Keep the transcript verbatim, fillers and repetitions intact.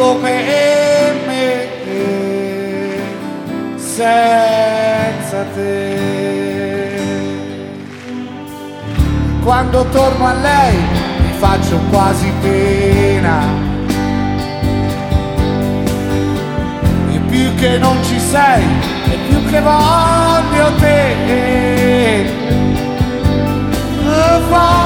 come me senza te. Quando torno a lei mi faccio quasi pena, e più che non ci sei e più che voglio te.